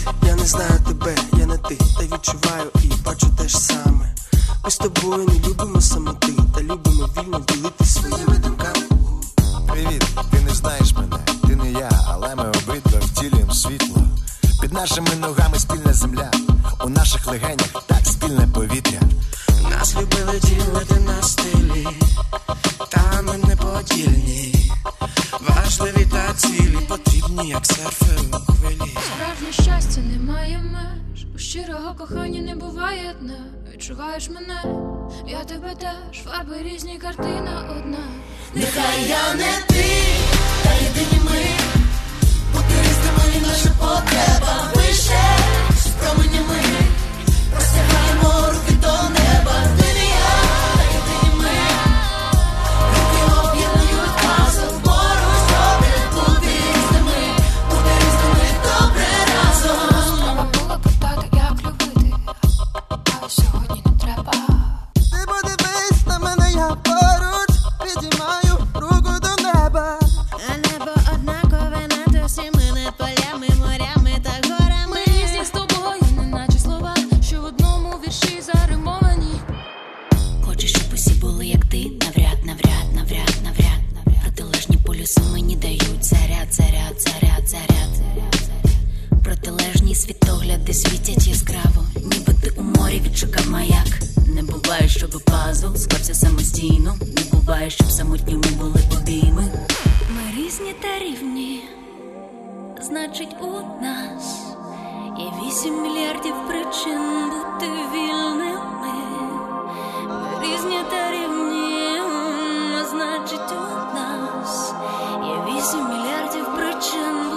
Я не знаю тебе, я не ти, та відчуваю і бачу те ж саме. Ми з тобою не любимо самоти, та любимо вільно ділитись своїми думками. Привіт, ти не знаєш мене, ти не я, але ми обидва втілюємо світло. Під нашими ногами спільна земля, у наших легенях так спільне повітря. Нас любили ділити на стилі, та ми не подільні. Важливі та цілі потрібні, як серфери у хвилі. Справжнє щастя немає меж, у щирого кохання не буває дна. Відчуваєш мене, я тебе теж, фарби різні, картина одна. Нехай я не ти, та єдині ми, бути різними наша потреба. Вище з променями простягаємо руки до неба. Ти не я, та єдині ми, руки об'єднують пазл. Поруч добре бути різними добре разом. Треба було питати, як любити, але сьогодні не треба. Ти подивись на мене, я поруч, підіймаю руку до неба. А небо однакове над усіми, над полями, морями та горами. Ми різні з тобою, неначе слова, що в одному вірші заримовані. Хочеш, щоб усі були як ти, навряд. Протилежні полюси мені дають заряд. Протилежні світогляди світять яскраво, ніби ти у морі відшукав маяк. Не буває, щоб пазл склався самостійно, не буває, щоб самотніми були обійми. Ми різні та рівні, значить у нас є 8 мільярдів причин бути вільними. Ми різні та рівні, значить у нас є 8 мільярдів причин